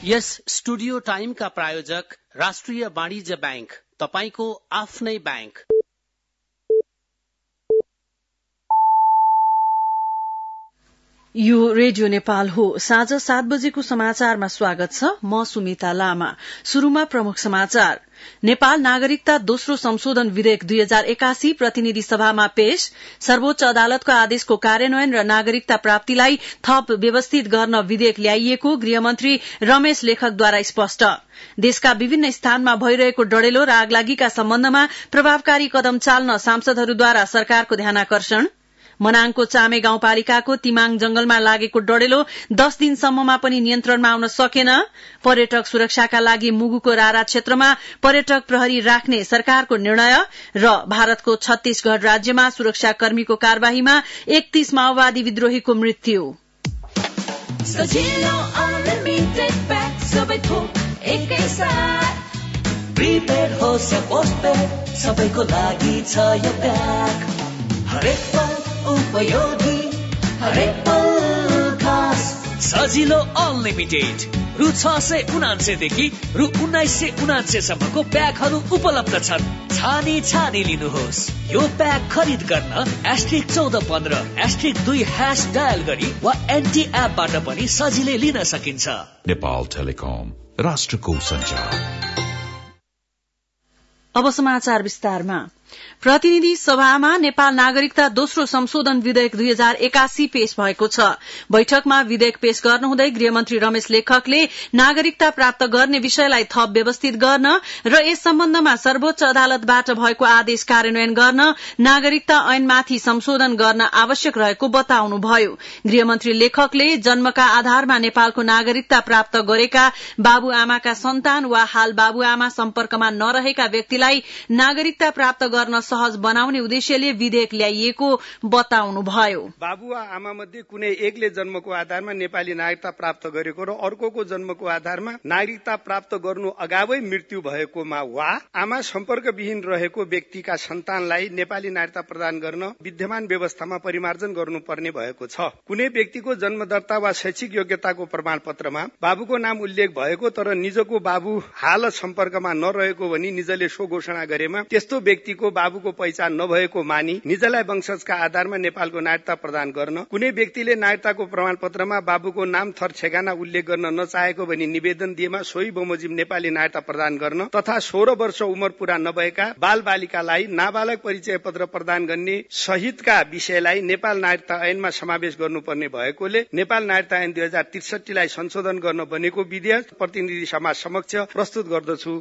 यस studio टाइमका प्रायोजक राष्ट्रिय वाणिज्य बैंक, तपाईको आफ्नै बैंक। यो रेडियो नेपाल हो। साँझ 7 बजेको समाचारमा स्वागत छ। म सुमिता लामा। शुरूमा प्रमुख समाचार। नेपाल नागरिकता दोस्रो संशोधन विधेयक 2081 प्रतिनिधि सभामा पेश। सर्वोच्च अदालतको आदेशको कार्यान्वयन र नागरिकता प्राप्तिलाई थप व्यवस्थित गर्न विधेयक ल्याइएको गृहमन्त्री रमेश लेखकद्वारा स्पष्ट। देशका विभिन्न स्थानमा भइरहेको डढेलो र आगलागीका सम्बन्धमा प्रभावकारी कदम चाल्न सांसदहरूद्वारा सरकारको ध्यानाकर्षण। मनाङको चामे गाउँपालिकाको तिमाङ जंगलमा लागेको डढेलो 10 दिनसम्ममा पनि नियन्त्रणमा आउन सकेन। पर्यटक सुरक्षाका लागि मुगुको रारा क्षेत्रमा पर्यटक प्रहरी राख्ने सरकारको निर्णय र भारतको छत्तीसगढ़ राज्यमा सुरक्षाकर्मीको कार्यवाहीमा 31 माओवादी विद्रोहीको मृत्यु। प्रिपेड होस् या पोस्टपेड सबैको लागि छ यो प्याक। हरेक पल उपयोगी, हरेक पल खास। सजिलो अनलिमिटेड रु 679 देखि रु 1979 सम्मको प्याकहरू उपलब्ध छन्। छानी लिनुहोस्। यो प्याक खरिद गर्न *1415 *2# डायल गरी वा एनटी एपबाट पनि सजिलै लिन सकिन्छ। नेपाल टेलिकम, राष्ट्रको सञ्चार। अब समाचार विस्तारमा। प्रतिनिधि सभामा नेपाल नागरिकता दोस्रो संशोधन विधेयक 2081 पेश भएको छ। बैठकमा विधेयक पेश गर्नुहुँदै गृहमन्त्री रमेश लेखकले नागरिकता प्राप्त गर्ने विषयलाई थप व्यवस्थित गर्न र यस सम्बन्धमा सर्वोच्च अदालतबाट भएको आदेश कार्यान्वयन गर्न नागरिकता ऐनमाथि संशोधन गर्न आवश्यक रहेको बताउनुभयो। गृहमन्त्री लेखकले जन्मका आधारमा नेपालको नागरिकता प्राप्त गरेका बाबुआमाका सन्तान वा हाल बाबुआमा सम्पर्कमा नरहेका व्यक्तिलाई नागरिकता प्राप्त गर्न सहज बनाउने उद्देश्यले विधेयक ल्याइएको बताउनुभयो। बाबुवा आमा मध्ये कुनै एकले जन्मको आधारमा नेपाली नागरिकता प्राप्त गरेको र अर्कोको जन्मको आधारमा नागरिकता प्राप्त गर्नु अगावै मृत्यु भएकोमा वा आमा सम्पर्कविहीन रहेको व्यक्तिका सन्तानलाई नेपाली नागरिकता प्रदान गर्न विद्यमान व्यवस्थामा परिमार्जन गर्नुपर्ने भएको छ। कुनै व्यक्तिको जन्म दर्ता वा शैक्षिक योग्यताको प्रमाणपत्रमा बाबुको नाम उल्लेख भएको तर निजको बाबु हाल सम्पर्कमा नरहेको भनी निजले सो घोषणा गरेमा त्यस्तो व्यक्तिको बाबुको पहिचान नभएको मानी निजलाई वंशजका आधारमा नेपालको नागरिकता प्रदान गर्न, कुनै व्यक्तिले नागरिकताको प्रमाणपत्रमा बाबुको नाम थर ठेगाना उल्लेख गर्न नचाहेको भनी निवेदन दिएमा सोही बमोजिम नेपाली नागरिकता प्रदान गर्न तथा 16 वर्ष उमेर पूरा नभएका बाल बालिकालाई नाबालक परिचय पत्र प्रदान गर्ने सहितका विषयलाई नेपाल नागरिकता ऐनमा समावेश गर्नुपर्ने भएकोले नेपाल नागरिकता ऐन 2063 लाई संशोधन गर्न बनेको विधेयक प्रतिनिधि सभा समक्ष प्रस्तुत गर्दछु।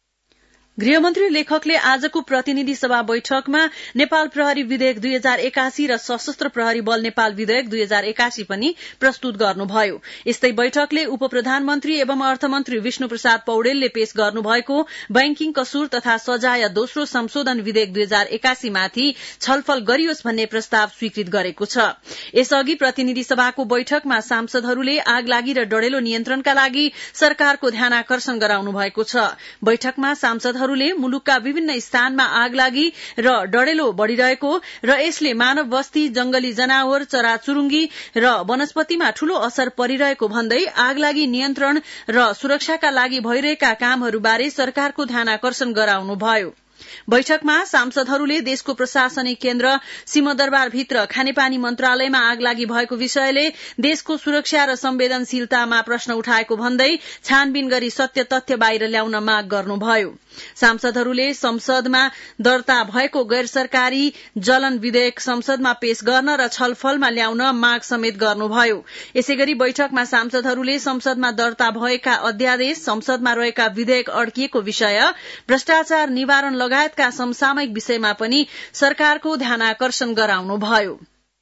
गृहमन्त्री लेखकले आजको प्रतिनिधि सभा बैठकमा नेपाल प्रहरी विधेयक 2081 र सशस्त्र प्रहरी बल नेपाल विधेयक 2081 पनि प्रस्तुत गर्नुभयो। यस्तै बैठकले उप प्रधानमन्त्री एवं अर्थमन्त्री विष्णु प्रसाद पौडेलले पेश गर्नुभएको बैंकिङ कसुर तथा सजाय दोस्रो संशोधन विधेयक 2081 माथि छलफल गरियोस् भन्ने प्रस्ताव स्वीकृत गरेको छ। यसअघि प्रतिनिधि सभाको बैठकमा सांसदहरूले आगलागी र डढेलो नियन्त्रणका लागि सरकारको ध्यानाकर्षण गराउनु भएको छ। बैठकमा सांसद मुलुकका विभिन्न स्थानमा आगलागी र डढेलो बढ़िरहेको र यसले मानव बस्ती, जंगली जनावर, चराचुरुङ्गी र वनस्पतिमा ठूलो असर परिरहेको भन्दै आगलागी नियन्त्रण र सुरक्षाका लागि भइरहेका कामहरूबारे सरकारको ध्यानाकर्षण गराउनुभयो। बैठकमा सांसदहरूले देशको प्रशासनिक केन्द्र सिंहदरबारभित्र खानेपानी मन्त्रालयमा आगलागी भएको विषयले देशको सुरक्षा र संवेदनशीलतामा प्रश्न उठाएको भन्दै छानबिन गरी सत्य तथ्य बाहिर ल्याउन माग गर्नुभयो। सांसदहरूले संसदमा दर्ता भएको गैर सरकारी जलन विधेयक संसदमा पेश गर्न र छलफलमा ल्याउन माग समेत गर्नुभयो। यसैगरी बैठकमा सांसदहरूले संसदमा दर्ता भएका अध्यादेश, संसदमा रहेका विधेयक अड्किएको विषय, भ्रष्टाचार निवारण लगायतका समसामयिक विषयमा पनि सरकारको ध्यानाकर्षण गराउनुभयो।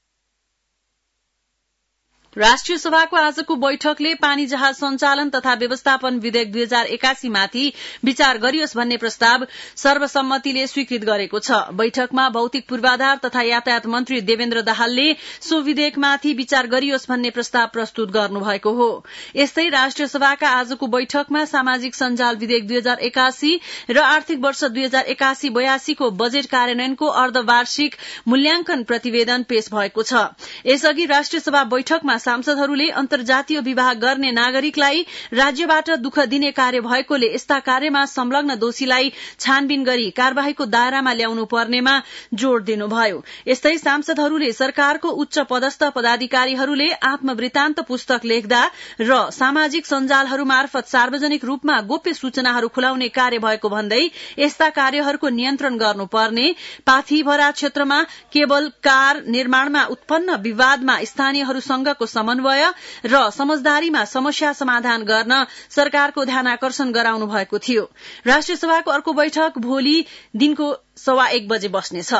राष्ट्रिय सभाको आजको बैठकले पानी जहाज सञ्चालन तथा व्यवस्थापन विधेयक 2081 माथि विचार गरियोस् भन्ने प्रस्ताव सर्वसम्मतिले स्वीकृत गरेको छ। बैठकमा भौतिक पूर्वाधार तथा यातायात मन्त्री देवेन्द्र दाहालले सो विधेयकमाथि विचार गरियोस् भन्ने प्रस्ताव प्रस्तुत गर्नुभएको हो। यस्तै राष्ट्रिय सभाका आजको बैठकमा सामाजिक सञ्जाल विधेयक 2081 र आर्थिक वर्ष 2081-82 को बजेट कार्यान्वयनको अर्धवार्षिक मूल्याङ्कन प्रतिवेदन पेश भएको छ। यसअघि राष्ट्रिय सभा बैठकमा सांसदहरूले अन्तर्जातीय विवाह गर्ने नागरिकलाई राज्यबाट दुःख दिने कार्य भएकोले यस्ता कार्यमा संलग्न दोषीलाई छानबिन गरी कार्यवाहीको दायरामा ल्याउनु पर्नेमा जोड़ दिनुभयो। यस्तै सांसदहरूले सरकारको उच्च पदस्थ पदाधिकारीहरूले आत्मवृत्तान्त पुस्तक लेख्दा र सामाजिक सञ्जालहरू मार्फत सार्वजनिक रूपमा गोप्य सूचनाहरू खुलाउने कार्य भएको भन्दै यस्ता कार्यहरूको नियन्त्रण गर्नुपर्ने, पाथीभरा क्षेत्रमा केवल कार निर्माणमा उत्पन्न विवादमा स्थानीयहरूसँगको समन्वय र समझदारीमा समस्या समाधान गर्न सरकारको ध्यानाकर्षण गराउनु भएको थियो। राष्ट्रिय सभाको अर्को बैठक भोलि दिनको 1:15 बजे बस्नेछ।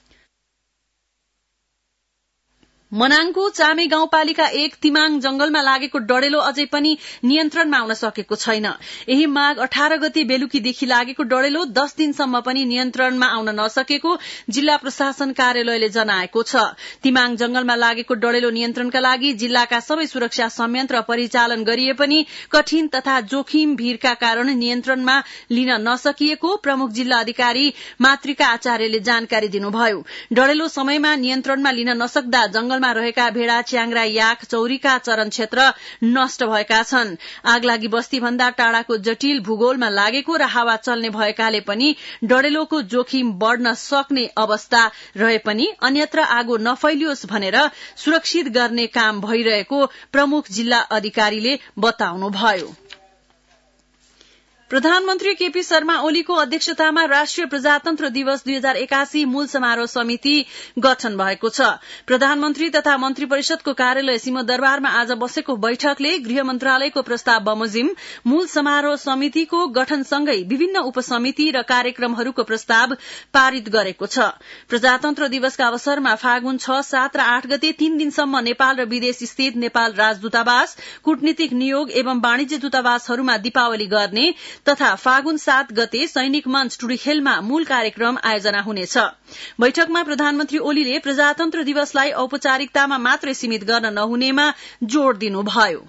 मनाङको चामे गाउँपालिका 1 तिमाङ जंगलमा लागेको डढेलो अझै पनि नियन्त्रणमा आउन सकेको छैन। यही माघ 18 गते बेलुकीदेखि लागेको डढेलो 10 दिनसम्म पनि नियन्त्रणमा आउन नसकेको जिल्ला प्रशासन कार्यालयले जनाएको छ। तिमाङ जंगलमा लागेको डढेलो नियन्त्रणका लागि जिल्लाका सबै सुरक्षा संयन्त्र परिचालन गरिए पनि कठिन तथा जोखिम भीड़का कारण नियन्त्रणमा लिन नसकिएको प्रमुख जिल्ला अधिकारी मातृका आचार्यले जानकारी दिनुभयो। डढेलो समयमा नियन्त्रणमा लिन नसक्दा जंगल रहेका भेडा, च्याङ्रा, याक, चौरीका चरण क्षेत्र नष्ट भएका छन्। आगलागी बस्ती भन्दा टाढाको जटिल भूगोलमा लागेको र हावा चल्ने भएकाले पनि डढेलोको जोखिम बढ़न सक्ने अवस्था रहे पनि अन्यत्र आगो नफैलियोस् भनेर सुरक्षित गर्ने काम भइरहेको प्रमुख जिल्ला अधिकारीले बताउनुभयो। प्रधानमन्त्री केपी शर्मा ओलीको अध्यक्षतामा राष्ट्रिय प्रजातन्त्र दिवस 2081 मूल समारोह समिति गठन भएको छ। प्रधानमन्त्री तथा मन्त्री परिषदको कार्यालय सिंहदरबारमा आज बसेको बैठकले गृह मन्त्रालयको प्रस्ताव बमोजिम मूल समारोह समितिको गठनसँगै विभिन्न उपसमिति र कार्यक्रमहरूको प्रस्ताव पारित गरेको छ। प्रजातन्त्र दिवसका अवसरमा फागुन 6, 7 र 8 गते 3 दिनसम्म नेपाल र विदेश स्थित नेपाल राजदूतावास, कूटनीतिक नियोग एवं वाणिज्य दूतावासहरूमा दीपावली गर्ने तथा फागुन 7 गते सैनिक मञ्च टुडीखेलमा मूल कार्यक्रम आयोजना हुनेछ। बैठकमा प्रधानमन्त्री ओलीले प्रजातन्त्र दिवसलाई औपचारिकतामा मात्रै सीमित गर्न नहुनेमा जोड़ दिनुभयो।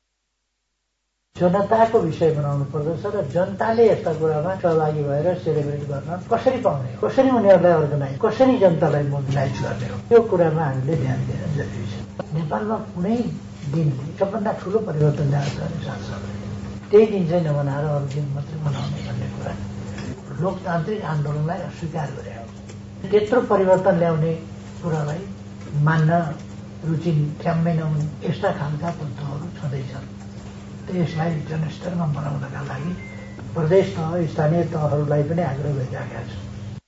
जनताको विषय बनाउनु पर्दछ र जनताले यस्ता कुरामा सहभागी भएर सेलिब्रेट गर्न कसरी पाउने हो, कसरी उनीहरूलाई अर्गनाइज, कसरी जनतालाई मोबिलाइज गर्ने हो, यो कुरामा हामीले ध्यान दिन जरुरी छ। नेपालमा कुनै दिनले सबभन्दा ठूलो परिवर्तन ल्याएको छ सांसदले त्यही दिन चाहिँ नमनाएर अरू दिन मात्रै मनाउने भन्ने कुरा लोकतान्त्रिक आन्दोलनलाई अस्वीकार गरे। त्यत्रो परिवर्तन ल्याउने कुरालाई मान्न रुचि ठ्याम्मै नहुने यस्ता खालका तत्त्वहरू छँदैछन्। त्यसलाई जनस्तरमा बनाउनका लागि प्रदेश तह, स्थानीय तहहरूलाई पनि आग्रह गरिरहेका छन्।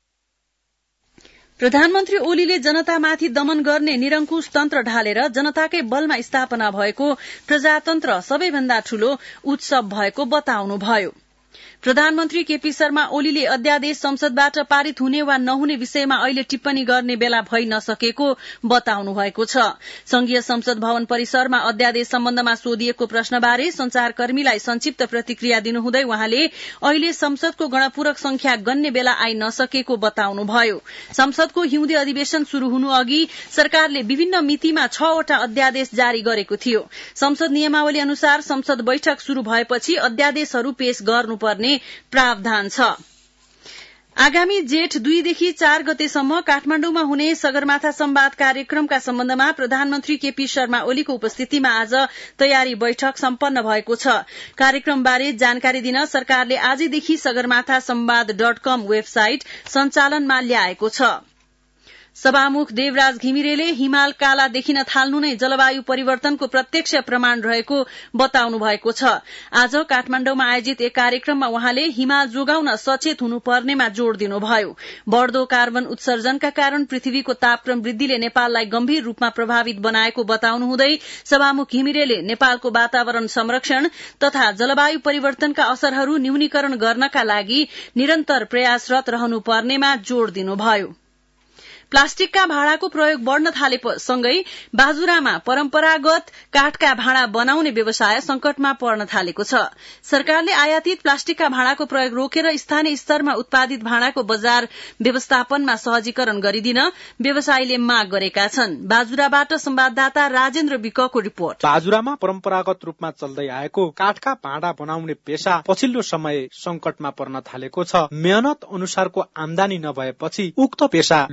प्रधानमन्त्री ओलीले जनतामाथि दमन गर्ने निरंकुश तन्त्र ढालेर जनताकै बलमा स्थापना भएको प्रजातन्त्र सबैभन्दा ठूलो उत्सव भएको बताउनुभयो। प्रधानमन्त्री केपी शर्मा ओलीले अध्यादेश संसदबाट पारित हुने वा नहुने विषयमा अहिले टिप्पणी गर्ने बेला भइ नसकेको बताउनु भएको छ। संघीय संसद भवन परिसरमा अध्यादेश सम्बन्धमा सोधिएको प्रश्नबारे संचारकर्मीलाई संक्षिप्त प्रतिक्रिया दिनुहुँदै उहाँले अहिले संसदको गणपूरक संख्या गन्ने बेला आई नसकेको बताउनुभयो। संसदको हिउँदे अधिवेशन शुरू हुनु अघि सरकारले विभिन्न मितिमा 6 वटा अध्यादेश जारी गरेको थियो। संसद नियमावली अनुसार संसद बैठक शुरू भएपछि अध्यादेशहरू पेश गर्नुपर्ने प्रावधान छ। आगामी जेठ 2 देखि 4 गतेसम्म काठमाण्डुमा हुने सगरमाथा संवाद कार्यक्रमका सम्बन्धमा प्रधानमन्त्री केपी शर्मा ओलीको उपस्थितिमा आज तयारी बैठक सम्पन्न भएको छ। कार्यक्रमबारे जानकारी दिन सरकारले आजदेखि सगरमाथा संवाद.com वेबसाइट सञ्चालनमा ल्याएको छ। सभामुख देवराज घिमिरेले हिमाल काला देखिन थाल्नु नै जलवायु परिवर्तनको प्रत्यक्ष प्रमाण रहेको बताउनु भएको छ। आज काठमाण्डुमा आयोजित एक कार्यक्रममा उहाँले हिमाल जोगाउन सचेत हुनुपर्नेमा जोड़ दिनुभयो। बढ़दो कार्बन उत्सर्जनका कारण पृथ्वीको तापक्रम वृद्धिले नेपाललाई गम्भीर रूपमा प्रभावित बनाएको बताउनुहुँदै सभामुख घिमिरेले नेपालको वातावरण संरक्षण तथा जलवायु परिवर्तनका असरहरू न्यूनीकरण गर्नका लागि निरन्तर प्रयासरत रहनुपर्नेमा जोड़ दिनुभयो। प्लास्टिकका भाँडाको प्रयोग बढ़न थालेसँगै बाजुरामा परम्परागत काठका भाँडा बनाउने व्यवसाय संकटमा पर्न थालेको छ। सरकारले आयातित प्लास्टिकका भाँडाको प्रयोग रोकेर स्थानीय स्तरमा उत्पादित भाँडाको बजार व्यवस्थापनमा सहजीकरण गरिदिन व्यवसायीले माग गरेका छन्। बाजुराबाट संवाददाता राजेन्द्र विकको रिपोर्ट। बाजुरामा परम्परागत रूपमा चल्दै आएको काठका भाँडा बनाउने पेशा पछिल्लो समय संकटमा पर्न थालेको छ। मेहनत अनुसारको आमदानी नभएपछि उक्त पेशा लोप हुने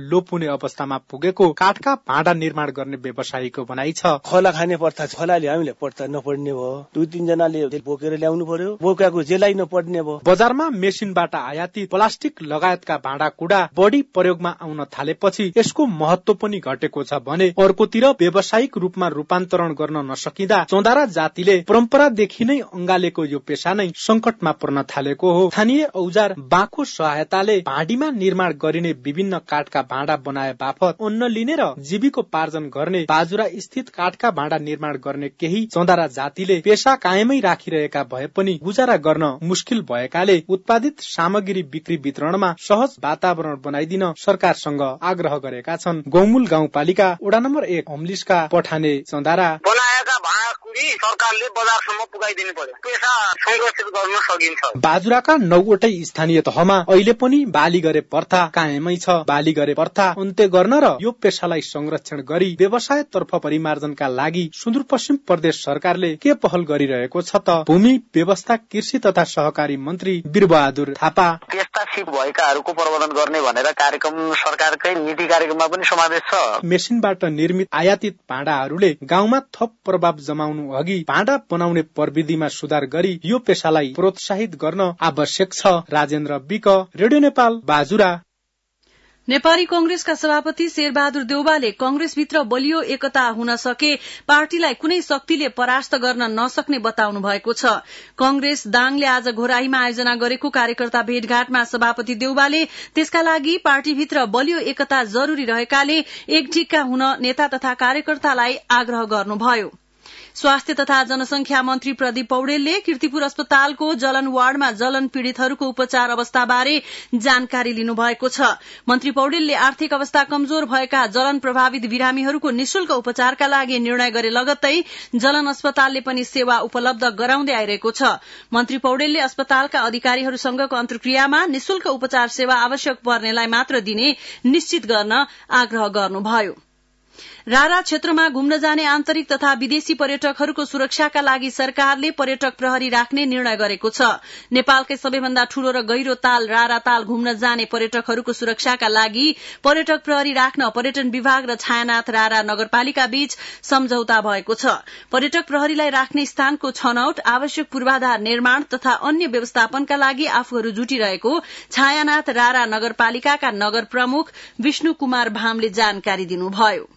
नहुने अवस्थामा पुगेको काठका भाँडा निर्माण गर्ने व्यवसायीको भनाइ छ। खोला खाने प्रथा छ, खोलाले हामीले पर्ता नपर्ने भयो, 2-3 जनाले बोकेर ल्याउनु पर्यो, बोकाको जेलाई नपर्ने भयो। बजारमा मेसिनबाट आयातित प्लास्टिक लगायतका भाँडाकुँडा बढी प्रयोगमा आउन थालेपछि यसको महत्व पनि घटेको छ भने अर्कोतिर व्यावसायिक रूपमा रूपान्तरण गर्न नसकिँदा चौधारा जातिले परम्परादेखि नै अंगालेको यो पेशा नै संकटमा पर्न थालेको हो। स्थानीय औजार बाँको सहायताले भाँडीमा निर्माण गरिने विभिन्न काठका भाँडा बनाए बापत अन्न लिने र जीविकोपार्जन गर्ने बाजुरा स्थित काठका भाँडा निर्माण गर्ने केही चौधारा जातिले पेशा कायमै राखिरहेका भए पनि गुजारा गर्न मुस्किल भएकाले उत्पादित सामग्री बिक्री वितरणमा सहज वातावरण बनाइदिन सरकारसँग आग्रह गरेका छन्। गौमूल गाउँपालिका वडा नम्बर 1 अम्लिसका पठाने चौधारा बनाएका भाँडाकुँडी सरकारले बजारसम्म पुगाइदिनु पर्यो, पेशा संरक्षित गर्न सकिन्छ। बाजुराका 9वटै स्थानीय तहमा अहिले पनि बाली गरे प्रथा कायमै छ। बाली गरे प्रथा अन्त्य गर्न र यो पेशालाई संरक्षण गरी व्यवसायतर्फ परिमार्जनका लागि सुदूरपश्चिम प्रदेश सरकारले के पहल गरिरहेको छ त भूमि व्यवस्था कृषि तथा सहकारी मन्त्री वीरबहादुर थापा। त्यस्ता सिप भएकाहरूको प्रबन्धन गर्ने भनेर कार्यक्रम सरकारकै नीति कार्यक्रममा पनि समावेश छ। मेसिनबाट निर्मित आयातित भाँडाहरूले गाउँमा थप प्रभाव जमाउनु अघि भाँडा बनाउने प्रविधिमा सुधार गरी यो पेशालाई प्रोत्साहित गर्न आवश्यक छ। राजेन्द्र विक, रेडियो नेपाल, बाजुरा। नेपाली कांग्रेसका सभापति शेरबहादुर देउवाले कांग्रेसभित्र बलियो एकता हुन सके पार्टीलाई कुनै शक्तिले परास्त गर्न नसक्ने बताउनु भएको छ। कांग्रेस दाङले आज घोराईमा आयोजना गरेको कार्यकर्ता भेटघाटमा सभापति देउवाले त्यसका लागि पार्टीभित्र बलियो एकता जरूरी रहेकाले एकढिक्का हुन नेता तथा कार्यकर्तालाई आग्रह गर्नुभयो। स्वास्थ्य तथा जनसंख्या मन्त्री प्रदीप पौडेलले कीर्तिपुर अस्पतालको जलन वार्डमा जलन पीड़ितहरूको उपचार अवस्थाबारे जानकारी लिनुभएको छ। मन्त्री पौडेलले आर्थिक अवस्था कमजोर भएका जलन प्रभावित बिरामीहरूको निशुल्क उपचारका लागि निर्णय गरे लगत्तै जलन अस्पतालले पनि सेवा उपलब्ध गराउँदै आइरहेको छ। मन्त्री पौडेलले अस्पतालका अधिकारीहरूसँगको अन्तर्क्रियामा निशुल्क उपचार सेवा आवश्यक पर्नेलाई मात्र दिने निश्चित गर्न आग्रह गर्नुभयो। रारा क्षेत्रमा घुम्न जाने आन्तरिक तथा विदेशी पर्यटकहरूको सुरक्षाका लागि सरकारले पर्यटक प्रहरी राख्ने निर्णय गरेको छ। नेपालकै सबैभन्दा ठूलो र गहिरो ताल रारा ताल घुम्न जाने पर्यटकहरूको सुरक्षाका लागि पर्यटक प्रहरी राख्न पर्यटन विभाग र छायानाथ रारा नगरपालिका बीच सम्झौता भएको छ। पर्यटक प्रहरीलाई राख्ने स्थानको छनौट, आवश्यक पूर्वाधार निर्माण तथा अन्य व्यवस्थापनका लागि आफूहरू जुटिरहेको छायानाथ रारा नगरपालिकाका नगर प्रमुख विष्णु कुमार भामले जानकारी दिनुभयो।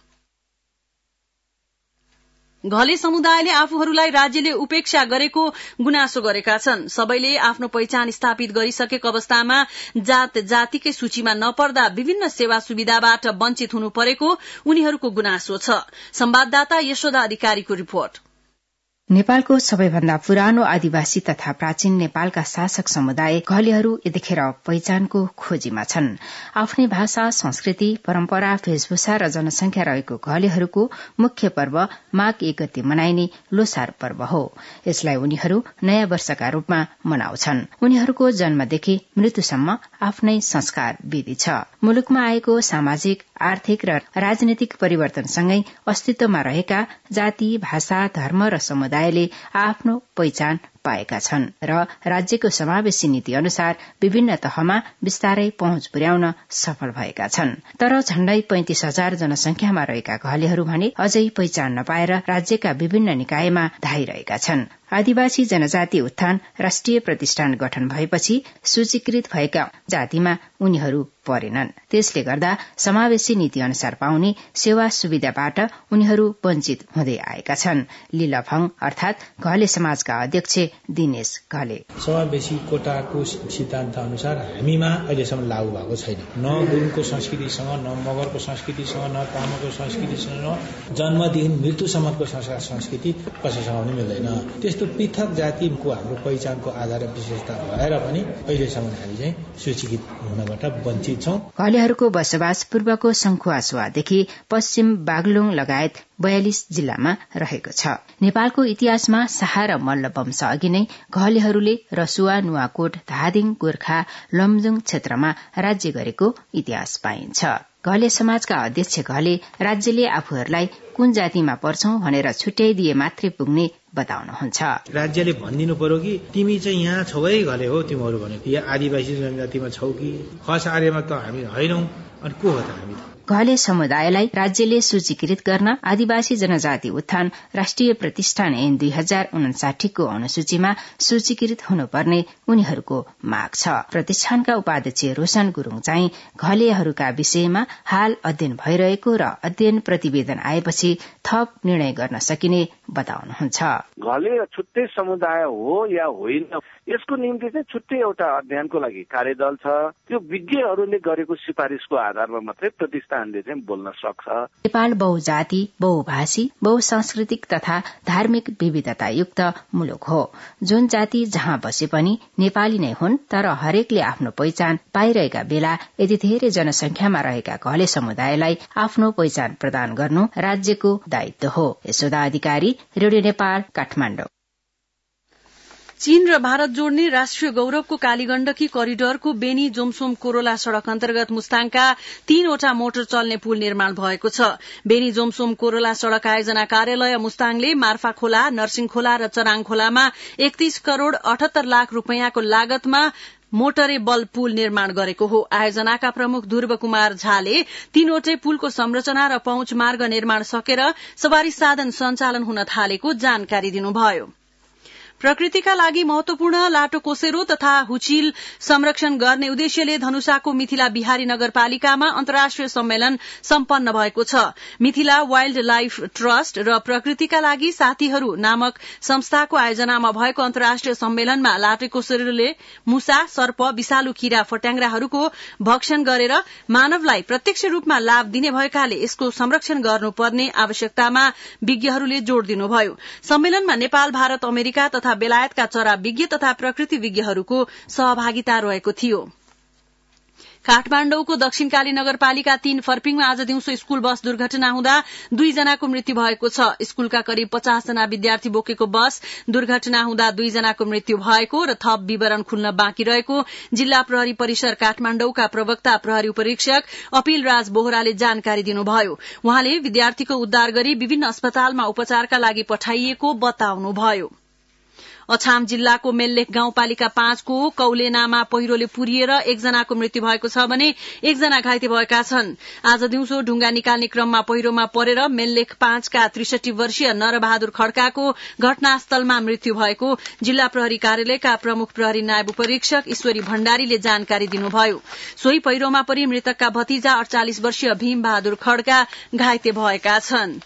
घले समुदायले आफूहरूलाई राज्यले उपेक्षा गरेको गुनासो गरेका छन्। सबैले आफ्नो पहिचान स्थापित गरिसकेको अवस्थामा जात जातिकै सूचीमा नपर्दा विभिन्न सेवा सुविधाबाट वञ्चित हुनु परेको उनीहरूको गुनासो छ। संवाददाता यशोदा अधिकारीको रिपोर्ट। नेपालको सबैभन्दा पुरानो आदिवासी तथा प्राचीन नेपालका शासक समुदाय घलेहरू यतिखेर पहिचानको खोजीमा छन्। आफ्नै भाषा, संस्कृति, परम्परा, वेशभूषा र जनसंख्या रहेको घलेहरूको मुख्य पर्व माघ 1 गते मनाइने लोसार पर्व हो। यसलाई उनीहरू नयाँ वर्षका रूपमा मनाउँछन्। उनीहरूको जन्मदेखि मृत्युसम्म आफ्नै संस्कार विधि छ। मुलुकमा आएको सामाजिक, आर्थिक र राजनैतिक परिवर्तनसँगै अस्तित्वमा रहेका जाति, भाषा, धर्म र समुदायले आफ्नो पहिचान पाएका छन् र राज्यको समावेशी नीति अनुसार विभिन्न तहमा विस्तारै पहुँच पुर्याउन सफल भएका छन्। तर झण्डै 35,000 जनसंख्यामा रहेका घलेहरू भने अझै पहिचान नपाएर राज्यका विभिन्न निकायमा धाइरहेका छन्। आदिवासी जनजाति उत्थान राष्ट्रिय प्रतिष्ठान गठन भएपछि सूचीकृत भएका जातिमा उनीहरू परेनन्। त्यसले गर्दा समावेशी नीति अनुसार पाउने सेवा सुविधाबाट उनीहरू वञ्चित हुँदै आएका छन्। लीलाभङ अर्थात घले समाजका अध्यक्ष दिनेश घले। समावेशी कोटाको सिद्धान्त अनुसार हामीमा अहिलेसम्म लागू भएको छैन। न गुरुङको संस्कृतिसँग, न मगरको संस्कृतिसँग, न तामाङको संस्कृतिसँग, न जन्मदेखि मृत्युसम्मको संस्कृति कसैसँग पनि मिल्दैन। त्यस्तो पृथक जातिको हाम्रो पहिचानको आधार विशेषता भएर पनि अहिलेसम्म हामी चाहिँ सूचीकृत हुनबाट वञ्चित छौं। घलेहरूको बसोबास पूर्वको सङ्खुवासुवादेखि पश्चिम बागलुङ लगायत 42 जिल्लामा रहेको छ। नेपालको इतिहासमा शाह र मल्ल वंश अघि नै घलेहरूले रसुवा, नुवाकोट, धादिङ, गोर्खा, लमजुङ क्षेत्रमा राज्य गरेको इतिहास पाइन्छ। घले समाजका अध्यक्ष घले राज्यले आफूहरूलाई कुन जातिमा पर्छौ भनेर छुट्याइदिए मात्रै पुग्ने बताउनुहुन्छ। राज्यले भनिदिनु पर्यो कि तिमी चाहिँ यहाँ छौ है घले हो तिमीहरू भने, या आदिवासी जनजातिमा छौ कि खस आर्यमा त हामी होइनौ, अनि को हो त हामी? घले समुदायलाई राज्यले सूचीकृत गर्न आदिवासी जनजाति उत्थान राष्ट्रिय प्रतिष्ठान ऐन 2059 को अनुसूचीमा सूचीकृत हुनुपर्ने उनीहरूको माग छ। प्रतिष्ठानका उपाध्यक्ष रोशन गुरूङ चाहिँ घलेहरूका विषयमा हाल अध्ययन भइरहेको र अध्ययन प्रतिवेदन आएपछि थप निर्णय गर्न सकिने बताउनुहुन्छ। घले छुट्टै समुदाय हो या होइन यसको निम्ति चाहिँ छुट्टै एउटा अध्ययनको लागि कार्यदल छ। त्यो विज्ञहरूले गरेको सिफारिसको आधारमा मात्रै प्रतिष्ठानले चाहिँ बोल्न सक्छ। नेपाल बहुजाति, बहुभाषी, बहुसांस्कृतिक तथा धार्मिक विविधतायुक्त मुलुक हो। जुन जाति जहाँ बसे पनि नेपाली नै हुन्, तर हरेकले आफ्नो पहिचान पाइरहेका बेला यति धेरै जनसंख्यामा रहेका घले समुदायलाई आफ्नो पहिचान प्रदान गर्नु राज्यको दायित्व हो। यशोदा अधिकारी, रेडियो नेपाल, काठमाडौँ। चीन र भारत जोड्ने राष्ट्रिय गौरवको कालीगण्डकी करिडोरको बेनी जोमसोम कोरोला सड़क अन्तर्गत मुस्ताङका 3वटा मोटर चल्ने पुल निर्माण भएको छ। बेनी जोमसोम कोरोला सड़क आयोजना कार्यालय मुस्ताङले मार्फा खोला, नरसिंह खोला र चराङ खोलामा 31 करोड़ 78 लाख रूपियाँको लागतमा मोटरेबल पुल निर्माण गरेको हो। आयोजनाका प्रमुख ध्रुव कुमार झाले 3वटै पुलको संरचना र पहुँच मार्ग निर्माण सकेर सवारी साधन सञ्चालन हुन थालेको जानकारी दिनुभयो। प्रकृतिका लागि महत्वपूर्ण लाटोकोसेरो तथा हुचिल संरक्षण गर्ने उद्देश्यले धनुषाको मिथिला बिहारी नगरपालिकामा अन्तर्राष्ट्रिय सम्मेलन सम्पन्न भएको छ। मिथिला वाइल्ड लाइफ ट्रस्ट र प्रकृतिका लागि साथीहरू नामक संस्थाको आयोजनामा भएको अन्तर्राष्ट्रिय सम्मेलनमा लाटोकोसेरोले मुसा, सर्प, विषालु कीरा फट्याङ्ग्राहरूको भक्षण गरेर मानवलाई प्रत्यक्ष रूपमा लाभ दिने भएकाले यसको संरक्षण गर्नुपर्ने आवश्यकतामा विज्ञहरूले जोड़ दिनुभयो। सम्मेलनमा नेपाल, भारत, अमेरिका तथा बेलायतका चरा विज्ञ तथा प्रकृति विज्ञहरूको सहभागिता रहेको थियो। काठमाडौँको दक्षिणकाली नगरपालिका 3 फर्पिङमा आज दिउँसो स्कूल बस दुर्घटना हुँदा 2 जनाको मृत्यु भएको छ। स्कूलका करिब 50 जना विद्यार्थी बोकेको बस दुर्घटना हुँदा 2 जनाको मृत्यु भएको र थप विवरण खुल्न बाँकी रहेको जिल्ला प्रहरी परिसर काठमाडौँका प्रवक्ता प्रहरी उपरीक्षक अपिल राज बोहराले जानकारी दिनुभयो। उहाँले विद्यार्थीको उद्धार गरी विभिन्न अस्पतालमा उपचारका लागि पठाइएको बताउनुभयो। अछाम जिल्लाको मेल्लेख गाउँपालिका 5 को कौलेनामा पहिरोले पुरिएर 1 जनाको मृत्यु भएको छ भने 1 जना घाइते भएका छन्। आज दिउँसो ढुंगा निकाल्ने क्रममा पहिरोमा परेर मेल्लेख 5 का 63 वर्षीय नरबहादुर खड्काको घटनास्थलमा मृत्यु भएको जिल्ला प्रहरी कार्यालयका प्रमुख प्रहरी नायब उपरीक्षक ईश्वरी भण्डारीले जानकारी दिनुभयो। सोही पहिरोमा परि मृतकका भतिजा 48 वर्षीय भीम बहादुर खड्का घाइते भएका छन्।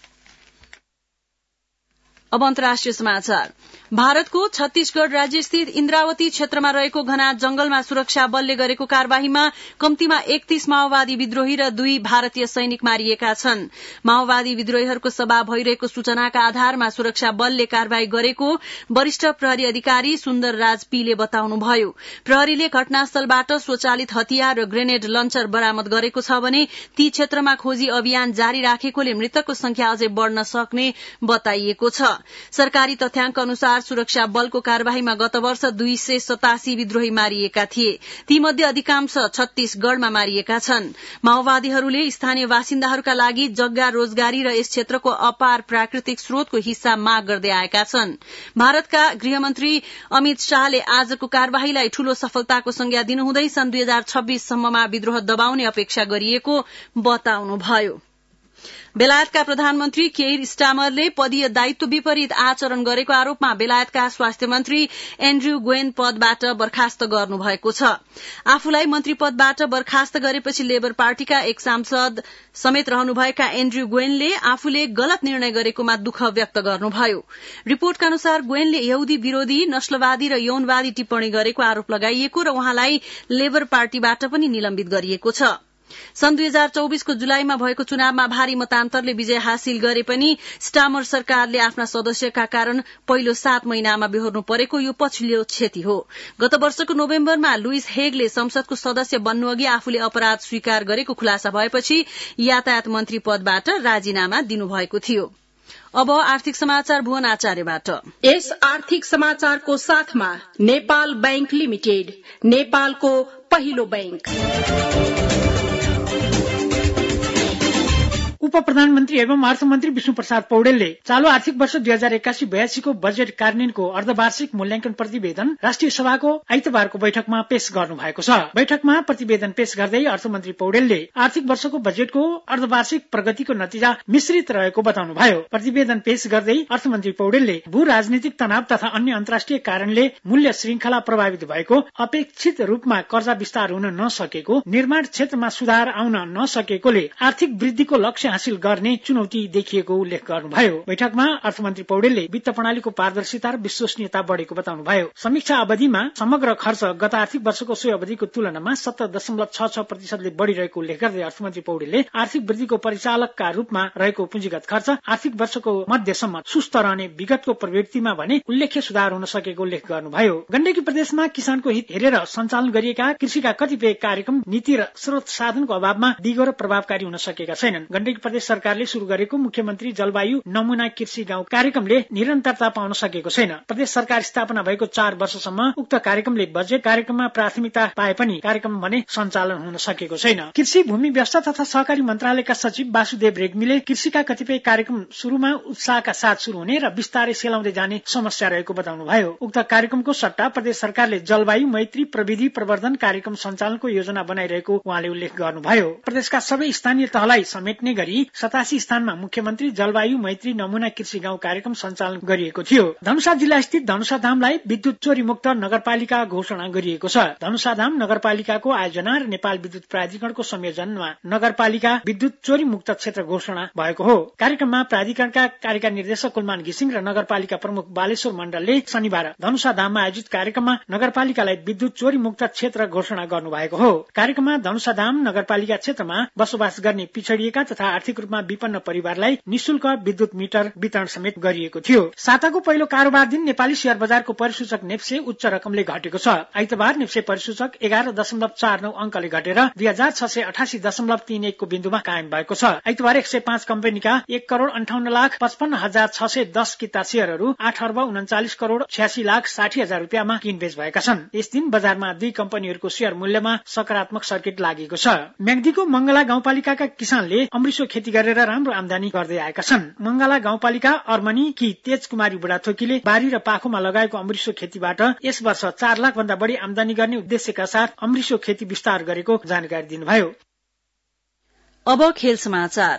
अब अन्तर्राष्ट्रिय समाचार। भारतको छत्तीसगढ़ राज्यस्थित इन्द्रावती क्षेत्रमा रहेको घना जंगलमा सुरक्षा बलले गरेको कार्यवाहीमा कम्तीमा 31 माओवादी विद्रोही र 2 भारतीय सैनिक मारिएका छन्। माओवादी विद्रोहीहरूको सभा भइरहेको सूचनाका आधारमा सुरक्षा बलले कार्यवाही गरेको वरिष्ठ प्रहरी अधिकारी सुन्दर राज पीले बताउनुभयो। प्रहरीले घटनास्थलबाट स्वचालित हतियार र ग्रेनेड लन्चर बरामद गरेको छ भने ती क्षेत्रमा खोजी अभियान जारी राखेकोले मृतकको संख्या अझै बढ़न सक्ने बताइएको छ। सरकारी तथ्याङ्क अनुसार सुरक्षा बलको कार्यवाहीमा गत वर्ष 287 विद्रोही मारिएका थिए। तीमध्ये अधिकांश छत्तीसगढ़मा मारिएका छन्। माओवादीहरूले स्थानीय बासिन्दाहरूका लागि जग्गा, रोजगारी र यस क्षेत्रको अपार प्राकृतिक स्रोतको हिस्सा माग गर्दै आएका छन्। भारतका गृहमन्त्री अमित शाहले आजको कार्यवाहीलाई ठूलो सफलताको संज्ञा दिनुहुँदै सन् 2026 सम्ममा विद्रोह दबाउने अपेक्षा गरिएको बताउनुभयो। बेलायतका प्रधानमन्त्री केयर स्टामरले पदीय दायित्व विपरीत आचरण गरेको आरोपमा बेलायतका स्वास्थ्य मन्त्री एन्ड्रयू ग्वेन पदबाट बर्खास्त गर्नुभएको छ। आफूलाई मन्त्री पदबाट बर्खास्त गरेपछि लेबर पार्टीका एक सांसद समेत रहनुभएका एन्ड्रयू ग्वेनले आफूले गलत निर्णय गरेकोमा दुःख व्यक्त गर्नुभयो। रिपोर्टका अनुसार ग्वेनले यहुदी विरोधी, नस्लवादी र यौनवादी टिप्पणी गरेको आरोप लगाइएको र उहाँलाई लेबर पार्टीबाट पनि निलम्बित गरिएको छ। सन् 2024 को जुलाईमा भएको चुनावमा भारी मतान्तरले विजय हासिल गरे पनि स्टामर सरकारले आफ्ना सदस्यका कारण पहिलो 7 महिनामा बेहोर्नु परेको यो पछिल्लो क्षति हो। गत वर्षको नोभेम्बरमा लुइस हेगले संसदको सदस्य बन्नुअघि आफूले अपराध स्वीकार गरेको खुलासा भएपछि यातायात मन्त्री पदबाट राजीनामा दिनुभएको थियो। अब आर्थिक समाचार भुवन आचार्यबाट। यस आर्थिक समाचारको साथमा नेपाल बैंक लिमिटेड, नेपालको पहिलो बैंक। उप प्रधानमन्त्री एवं अर्थमन्त्री विष्णु प्रसाद पौडेलले चालू आर्थिक वर्ष 2081-82 को बजेट कार्यान्वयनको अर्धवार्षिक मूल्याङ्कन प्रतिवेदन राष्ट्रिय सभाको आइतबारको बैठकमा पेश गर्नु भएको छ। बैठकमा प्रतिवेदन पेश गर्दै अर्थमन्त्री पौडेलले आर्थिक वर्षको बजेटको अर्धवार्षिक प्रगतिको नतिजा मिश्रित रहेको बताउनुभयो। प्रतिवेदन पेश गर्दै अर्थमन्त्री पौडेलले भू राजनीतिक तनाव तथा अन्य अन्तर्राष्ट्रिय कारणले मूल्य श्रृंखला प्रभावित भएको, अपेक्षित रूपमा कर्जा विस्तार हुन नसकेको, निर्माण क्षेत्रमा सुधार आउन नसकेकोले आर्थिक वृद्धिको लक्ष्य हासिल गर्ने चुनौती देखिएको उल्लेख गर्नुभयो। बैठकमा अर्थमन्त्री पौडेलले वित्त प्रणालीको पारदर्शिता र विश्वसनीयता बढेको बताउनुभयो। समीक्षा अवधिमा समग्र खर्च गत आर्थिक वर्षको सोही अवधिको तुलनामा 70.66% बढ़िरहेको उल्लेख गर्दै अर्थमन्त्री पौडेलले आर्थिक वृद्धिको परिचालकका रूपमा रहेको पुँजीगत खर्च आर्थिक वर्षको मध्यसम्म सुस्त रहने विगतको प्रवृत्तिमा भने उल्लेख्य सुधार हुन सकेको उल्लेख गर्नुभयो। गण्डकी प्रदेशमा किसानको हित हेरेर सञ्चालन गरिएका कृषिका कतिपय कार्यक्रम नीति र स्रोत साधनको अभावमा दिगो र प्रभावकारी हुन सकेका छैनन्। गण्डकी प्रदेश सरकारले शुरू गरेको मुख्यमन्त्री जलवायु नमूना कृषि गाउँ कार्यक्रमले निरन्तरता पाउन सकेको छैन। प्रदेश सरकार स्थापना भएको 4 वर्षसम्म उक्त कार्यक्रमले बजेट कार्यक्रममा प्राथमिकता पाए पनि कार्यक्रम भने सञ्चालन हुन सकेको छैन। कृषि भूमि व्यवस्था तथा सहकारी मन्त्रालयका सचिव वासुदेव रेग्मीले कृषिका कतिपय कार्यक्रम शुरूमा उत्साहका साथ शुरू हुने र बिस्तारै सेलाउँदै जाने समस्या रहेको बताउनुभयो। उक्त कार्यक्रमको सट्टा प्रदेश सरकारले जलवायु मैत्री प्रविधि प्रवर्धन कार्यक्रम सञ्चालनको योजना बनाइरहेको उहाँले उल्लेख गर्नुभयो। प्रदेशका सबै स्थानीय तहलाई समेट्ने गरी 87 स्थानमा मुख्यमन्त्री जलवायु मैत्री नमूना कृषि गाउँ कार्यक्रम सञ्चालन गरिएको थियो। धनुषा जिल्ला स्थित धनुषा धामलाई विद्युत चोरी मुक्त नगरपालिका घोषणा गरिएको छ। धनुषा धाम नगरपालिकाको आयोजना र नेपाल विद्युत प्राधिकरणको संयोजनमा नगरपालिका विद्युत चोरी मुक्त क्षेत्र घोषणा भएको हो। कार्यक्रममा प्राधिकरणका कार्यकारी निर्देशक कुलमान घिसिङ र नगरपालिका प्रमुख बालेश्वर मण्डलले शनिबार धनुषा धाममा आयोजित कार्यक्रममा नगरपालिकालाई विद्युत चोरी मुक्त क्षेत्र घोषणा गर्नु भएको हो। कार्यक्रममा धनुषा धाम नगरपालिका क्षेत्रमा बसोबास गर्ने पिछडिएका तथा आर्थिक रूपमा विपन्न परिवारलाई निशुल्क विद्युत मिटर वितरण समेत गरिएको थियो। साताको पहिलो कारोबार दिन नेपाली शेयर बजारको परिसूचक नेप्से उच्च रकमले घटेको छ। आइतबार नेप्से परिसूचक 11.49 अंकले घटेर 2688.31 को बिन्दुमा कायम भएको छ। आइतबार 105 कम्पनीका 1,58,55,610 किता शेयरहरू 8,39,86,60,000 रुपियाँमा किनबेच भएका छन्। यस दिन बजारमा 2 कम्पनीहरूको शेयर मूल्यमा सकारात्मक सर्किट लागेको छ। म्याग्दीको मंगला गाउँपालिकाका किसानले अमृसो खेती गरेर राम्रो आमदानी गर्दै आएका छन्। मंगला गाउँपालिका अर्मनी कि तेज कुमारी बुढाथोकीले बारी र पाखोमा लगाएको अमृसो खेतीबाट यस वर्ष 4 लाख भन्दा बढी आमदानी गर्ने उद्देश्यका साथ अमृसो खेती विस्तार गरेको जानकारी दिनुभयो। अब खेल समाचार।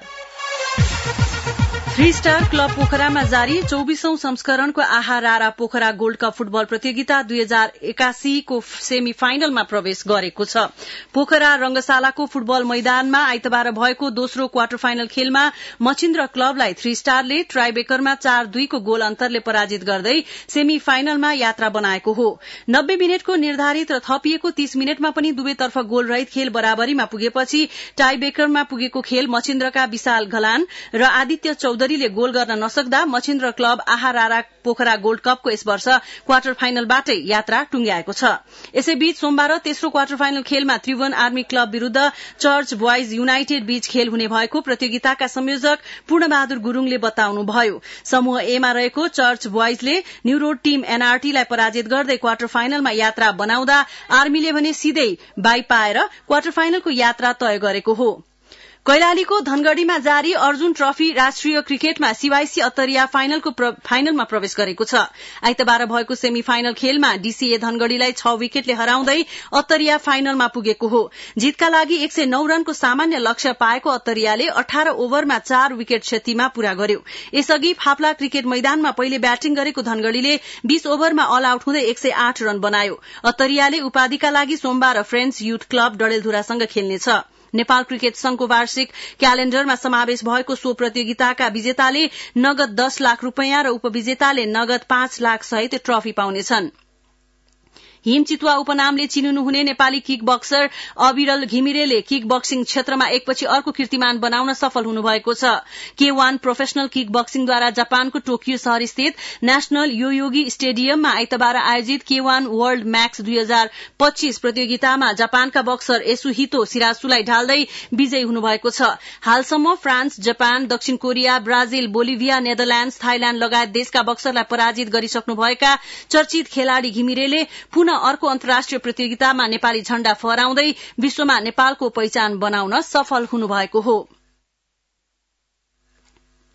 3 स्टार क्लब पोखरामा जारी 24औं संस्करणको आहा रारा पोखरा गोल्ड कप फुटबल प्रतियोगिता 2081 को सेमी फाइनलमा प्रवेश गरेको छ। पोखरा रंगशालाको फुटबल मैदानमा आइतबार भएको दोस्रो क्वार्टर फाइनल खेलमा मछिन्द्र क्लबलाई 3 स्टारले ट्राइबेकरमा 4-2 को गोल अन्तरले पराजित गर्दै सेमी फाइनलमा यात्रा बनाएको हो। 90 मिनटको निर्धारित र थपिएको 30 मिनटमा पनि दुवैतर्फ गोल रहित खेल बराबरीमा पुगेपछि टाइब्रेकरमा पुगेको खेल मछिन्द्रका विशाल घलान र आदित्य चौधरीले गोल गर्न नसक्दा मछिन्द्र क्लब आहा रारा पोखरा गोल्ड कपको यस वर्ष क्वार्टर फाइनलबाटै यात्रा टुंग्याएको छ। यसैबीच सोमबार तेस्रो क्वार्टर फाइनल खेलमा त्रिभुवन आर्मी क्लब विरूद्ध चर्च बोइज युनाइटेड बीच खेल हुने भएको प्रतियोगिताका संयोजक पूर्णबहादुर गुरूङले बताउनुभयो। समूह ए मा रहेको चर्च बोइजले न्यू रोड टीम एनआरटीलाई पराजित गर्दै क्वार्टर फाइनलमा यात्रा बनाउँदा आर्मीले भने सिधै बाई पाएर क्वार्टर फाइनलको यात्रा तय गरेको हो। कैलालीको धनगढ़ीमा जारी अर्जुन ट्रफी राष्ट्रिय क्रिकेटमा सीवाईसी अत्तरिया फाइनलमा प्रवेश गरेको छ। आइतबार भएको सेमी फाइनल खेलमा डीसीए धनगढ़ीलाई 6 विकेटले हराउँदै अत्तरिया फाइनलमा पुगेको हो। जितका लागि 109 रनको सामान्य लक्ष्य पाएको अत्तरियाले 18 ओभरमा 4 विकेट क्षतिमा पूरा गर्यो। यसअघि फाप्ला क्रिकेट मैदानमा पहिले ब्याटिङ गरेको धनगढ़ीले 20 ओभरमा अल आउट हुँदै 108 रन बनायो। अत्तरियाले उपाधिका लागि सोमबार फ्रेन्ड्स युथ क्लब डडेलधुरासँग खेल्नेछ। नेपाल क्रिकेट संघको वार्षिक क्यालेण्डरमा समावेश भएको सो प्रतियोगिताका विजेताले नगद 10 लाख रूपैयाँ र उपविजेताले नगद 5 लाख सहित ट्रफी पाउनेछन्। हिम चितुवा उपनामले चिनिनुहुने नेपाली किक बक्सर अविरल घिमिरेले किक बक्सिङ क्षेत्रमा एकपछि अर्को कीर्तिमान बनाउन सफल हुनुभएको छ। K1 प्रोफेशनल किक बक्सिङद्वारा जापानको टोकियो शहर स्थित नेशनल योयोगी स्टेडियममा आइतबार आयोजित K1 वर्ल्ड म्याक्स 2025 प्रतियोगितामा जापानका बक्सर एसुहितो सिरासुलाई ढाल्दै विजयी हुनुभएको छ। हालसम्म फ्रान्स, जापान, दक्षिण Korea, Brazil, Bolivia, Netherlands, Thailand लगायत देशका बक्सरलाई पराजित गरिसक्नुभएका चर्चित खेलाड़ी घिमिरेले पुनः अर्को अन्तर्राष्ट्रिय प्रतियोगितामा नेपाली झण्डा फहराउँदै विश्वमा नेपालको पहिचान बनाउन सफल हुनुभएको हो।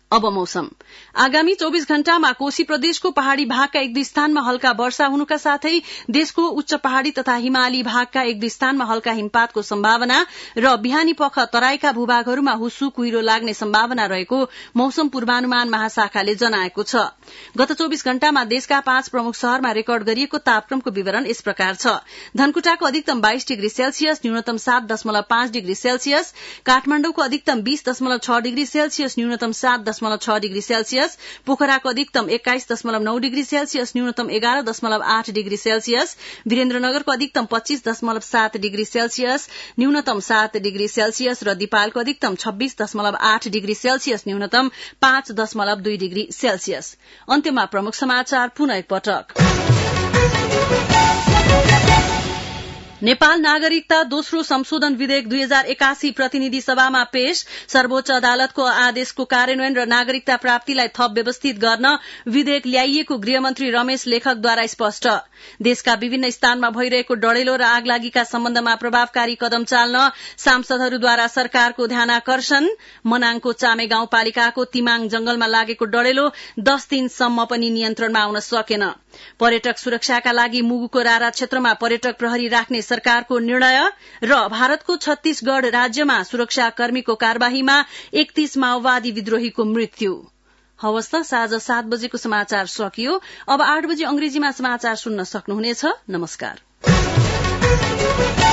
अब मौसम। आगामी 24 घण्टामा कोशी प्रदेशको पहाड़ी भागका एक दुई स्थानमा हल्का वर्षा हुनुका साथै देशको उच्च पहाड़ी तथा हिमाली भागका एक दुई स्थानमा हल्का हिमपातको सम्भावना र बिहानी पख तराईका भूभागहरूमा हुस्सु कुहिरो लाग्ने सम्भावना रहेको मौसम पूर्वानुमान महाशाखाले जनाएको छ। गत 24 घण्टामा देशका 5 प्रमुख शहरमा रेकर्ड गरिएको तापक्रमको विवरण यस प्रकार छ। धनकुटाको अधिकतम 22 डिग्री सेल्सियस, न्यूनतम 7.5 डिग्री सेल्सियस, काठमाडौँको अधिकतम 20.6 डिग्री सेल्सियस, न्यूनतम 7.6 डिग्री सेल्सियस, पोखराको अधिकतम 21.9 डिग्री सेल्सियस, न्यूनतम 11.8 डिग्री सेल्सियस, वीरेन्द्रनगरको अधिकतम 25.7 डिग्री सेल्सियस, न्यूनतम 7 डिग्री सेल्सियस र दिपालको अधिकतम 26.8 डिग्री सेल्सियस, न्यूनतम 5.2 डिग्री सेल्सियस। अन्त्यमा प्रमुख समाचार पुनः एकपटक। नेपाल नागरिकता दोस्रो संशोधन विधेयक 2081 प्रतिनिधि सभामा पेश। सर्वोच्च अदालतको आदेशको कार्यान्वयन र नागरिकता प्राप्तिलाई थप व्यवस्थित गर्न विधेयक ल्याइएको गृहमन्त्री रमेश लेखकद्वारा स्पष्ट। देशका विभिन्न स्थानमा भइरहेको डढेलो र आगलागीका सम्बन्धमा प्रभावकारी कदम चाल्न सांसदहरूद्वारा सरकारको ध्यानाकर्षण। मनाङको चामे गाउँपालिकाको तिमाङ जंगलमा लागेको डढेलो 10 दिनसम्म पनि नियन्त्रणमा आउन सकेन। पर्यटक सुरक्षाका लागि मुगुको रारा क्षेत्रमा पर्यटक प्रहरी राख्ने सरकारको निर्णय र भारतको छत्तीसगढ़ राज्यमा सुरक्षाकर्मीको कार्यवाहीमा 31 माओवादी विद्रोहीको मृत्यु। हवस् त, साँझ 7 बजेको समाचार सकियो। अब 8 बजे अंग्रेजीमा समाचार सुन्न सक्नुहुनेछ। नमस्कार।